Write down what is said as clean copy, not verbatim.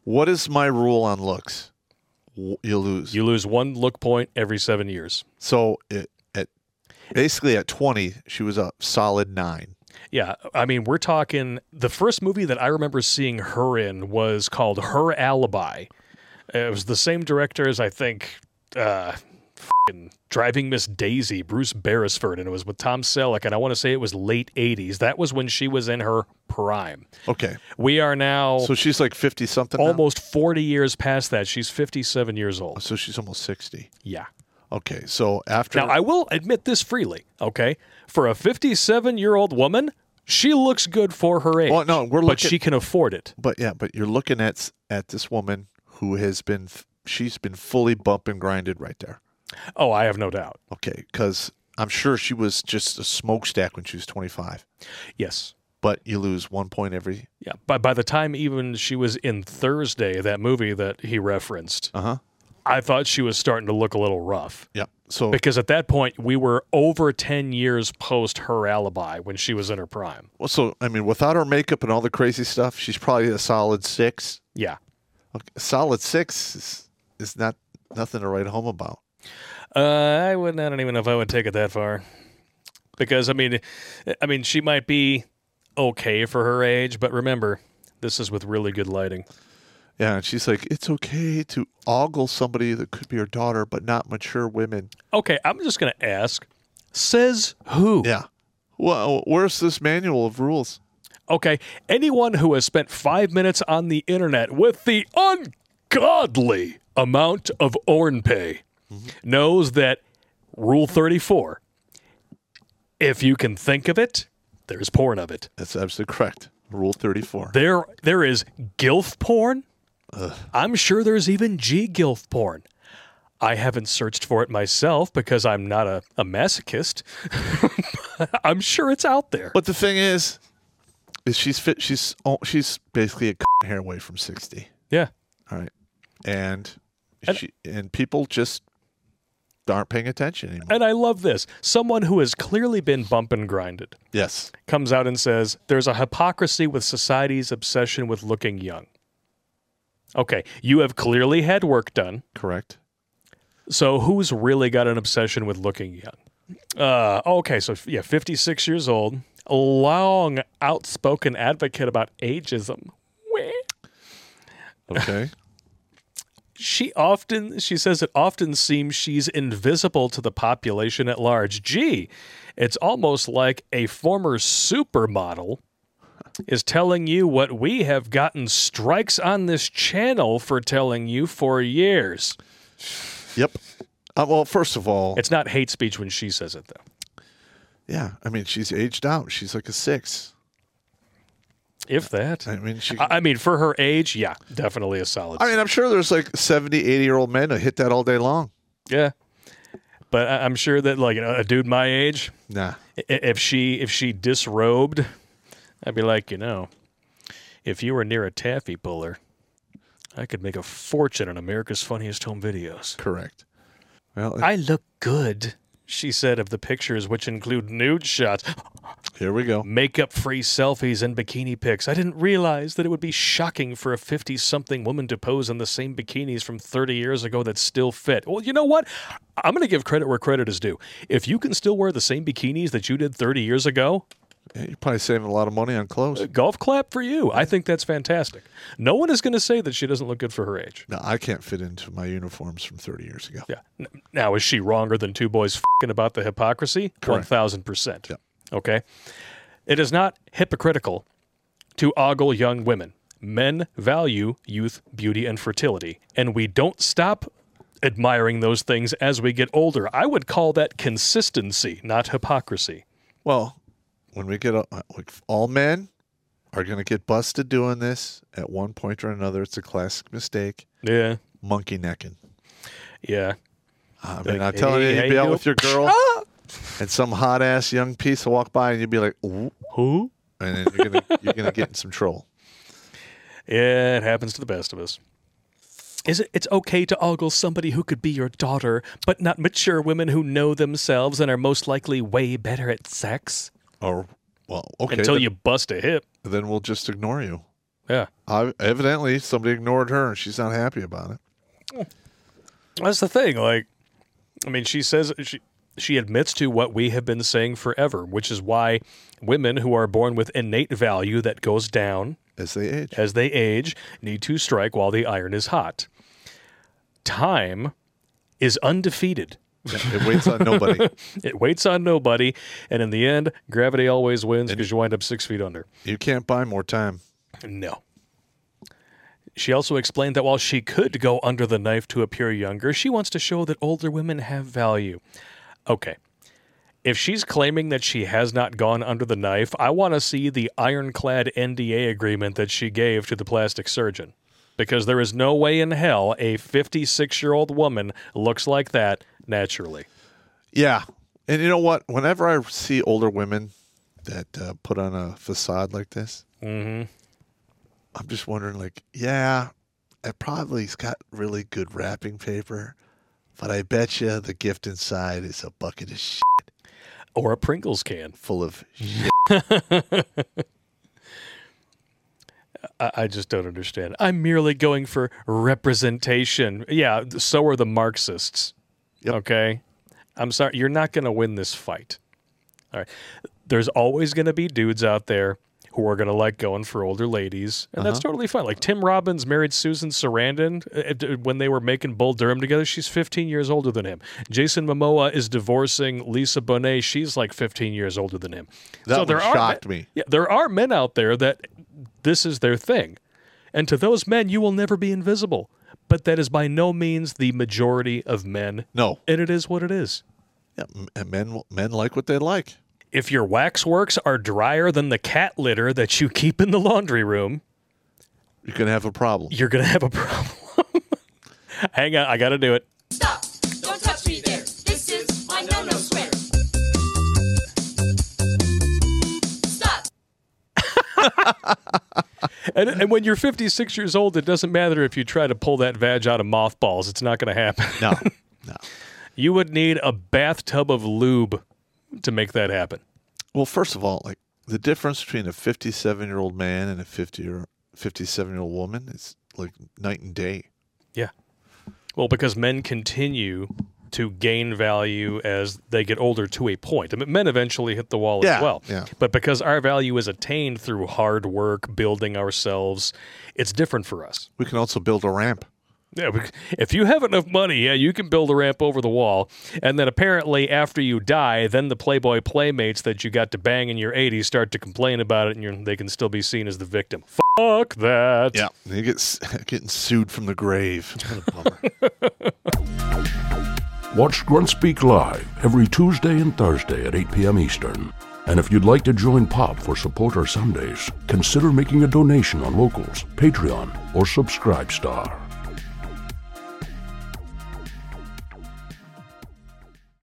What is my rule on looks? You lose. You lose 1 look point every 7 years. So basically at 20, she was a solid 9. Yeah, I mean, we're talking, the first movie that I remember seeing her in was called Her Alibi. It was the same director as, I think, Driving Miss Daisy, Bruce Beresford, and it was with Tom Selleck, and I want to say it was late 80s. That was when she was in her prime. Okay. We are now... So she's like 50-something almost 40 years past that. She's 57 years old. So she's almost 60. Yeah. Okay, so after... Now, I will admit this freely, okay? For a 57-year-old woman, she looks good for her age. Well, no, but she can afford it. But you're looking at this woman who has been... She's been fully bump and grinded right there. Oh, I have no doubt. Okay, because I'm sure she was just a smokestack when she was 25. Yes. But you lose 1 point every... Yeah, by the time even she was in Thursday, that movie that he referenced, I thought she was starting to look a little rough. Yeah. So because at that point, we were over 10 years post Her Alibi when she was in her prime. Well, so, I mean, without her makeup and all the crazy stuff, she's probably a solid 6. Yeah. Okay, a solid 6 is not nothing to write home about. I don't even know if I would take it that far. Because, I mean, she might be okay for her age, but remember, this is with really good lighting. Yeah, and she's like, it's okay to ogle somebody that could be her daughter, but not mature women. Okay, I'm just going to ask, says who? Yeah. Well, where's this manual of rules? Okay, anyone who has spent 5 minutes on the internet with the ungodly amount of ORNPay knows that Rule 34, if you can think of it, there's porn of it. That's absolutely correct. Rule 34. There is GILF porn. I'm sure there's even G-GILF porn. I haven't searched for it myself because I'm not a masochist. I'm sure it's out there. But the thing is she's fit. She's basically a hair away from 60. Yeah. All right. And people just aren't paying attention anymore. And I love this. Someone who has clearly been bump and grinded. Yes. Comes out and says, there's a hypocrisy with society's obsession with looking young. Okay, you have clearly had work done. Correct. So who's really got an obsession with looking young? Okay, so 56 years old, a long outspoken advocate about ageism. Okay. She says it often seems she's invisible to the population at large. Gee, it's almost like a former supermodel is telling you what we have gotten strikes on this channel for telling you for years. Yep. Well, first of all... It's not hate speech when she says it, though. Yeah. I mean, she's aged out. She's like a 6. If that. I mean, for her age, yeah, definitely a solid. I mean, I'm sure there's like 70, 80-year-old men who hit that all day long. Yeah. But I'm sure that, like, a dude my age, nah. If she disrobed, I'd be like, if you were near a taffy puller, I could make a fortune on America's Funniest Home Videos. Correct. Well, I look good, she said of the pictures, which include nude shots. Here we go. Makeup-free selfies and bikini pics. I didn't realize that it would be shocking for a 50-something woman to pose in the same bikinis from 30 years ago that still fit. Well, you know what? I'm going to give credit where credit is due. If you can still wear the same bikinis that you did 30 years ago... Yeah, you're probably saving a lot of money on clothes. Golf clap for you. I think that's fantastic. No one is going to say that she doesn't look good for her age. No, I can't fit into my uniforms from 30 years ago. Yeah. Now, is she wronger than two boys f***ing about the hypocrisy? Correct. 1,000%. Yeah. Okay? It is not hypocritical to ogle young women. Men value youth, beauty, and fertility, and we don't stop admiring those things as we get older. I would call that consistency, not hypocrisy. Well, when we get all men are going to get busted doing this at one point or another. It's a classic mistake. Yeah. Monkey necking. Yeah. I mean, I'm telling you, you'd be out with your girl and some hot ass young piece will walk by and you'd be like, ooh, who? And then you're gonna get in some trouble. Yeah, it happens to the best of us. It's okay to ogle somebody who could be your daughter, but not mature women who know themselves and are most likely way better at sex? Or, well, okay. Until you bust a hip. Then we'll just ignore you. Yeah. Evidently, somebody ignored her, and she's not happy about it. That's the thing. Like, I mean, she says she admits to what we have been saying forever, which is why women who are born with innate value that goes down As they age. need to strike while the iron is hot. Time is undefeated. It waits on nobody. It waits on nobody, and in the end, gravity always wins because you wind up 6 feet under. You can't buy more time. No. She also explained that while she could go under the knife to appear younger, she wants to show that older women have value. Okay. If she's claiming that she has not gone under the knife, I want to see the ironclad NDA agreement that she gave to the plastic surgeon. Because there is no way in hell a 56-year-old woman looks like that naturally. Yeah. And you know what? Whenever I see older women that put on a facade like this, I'm just wondering, like, yeah, it probably's got really good wrapping paper, but I bet you the gift inside is a bucket of shit. Or a Pringles can. Full of shit. I just don't understand. I'm merely going for representation. Yeah, so are the Marxists. Yep. Okay? I'm sorry, you're not going to win this fight. All right. There's always going to be dudes out there who are going to like going for older ladies, and that's totally fine. Like Tim Robbins married Susan Sarandon when they were making Bull Durham together. She's 15 years older than him. Jason Momoa is divorcing Lisa Bonet. She's like 15 years older than him. That one shocked me. Yeah, there are men out there that this is their thing. And to those men, you will never be invisible. But that is by no means the majority of men. No. And it is what it is. Yeah, and men like what they like. If your waxworks are drier than the cat litter that you keep in the laundry room, you're going to have a problem. You're going to have a problem. Hang on, I got to do it. Stop! Don't touch me there. This is my no-no square. Stop! And when you're 56 years old, it doesn't matter if you try to pull that vag out of mothballs. It's not going to happen. No. You would need a bathtub of lube to make that happen. Well, first of all, like the difference between a 57-year-old man and a 57-year-old woman is like night and day. Yeah. Well, because men continue to gain value as they get older to a point. I mean, men eventually hit the wall as well. Yeah. But because our value is attained through hard work, building ourselves, it's different for us. We can also build a ramp. Yeah, if you have enough money, yeah, you can build a ramp over the wall. And then apparently after you die, then the Playboy Playmates that you got to bang in your 80s start to complain about it, and they can still be seen as the victim. Fuck that. Yeah, you getting sued from the grave. What a bummer. Watch Grunt Speak live every Tuesday and Thursday at 8 p.m. Eastern. And if you'd like to join Pop for Supporter Sundays, consider making a donation on Locals, Patreon, or Subscribe Star.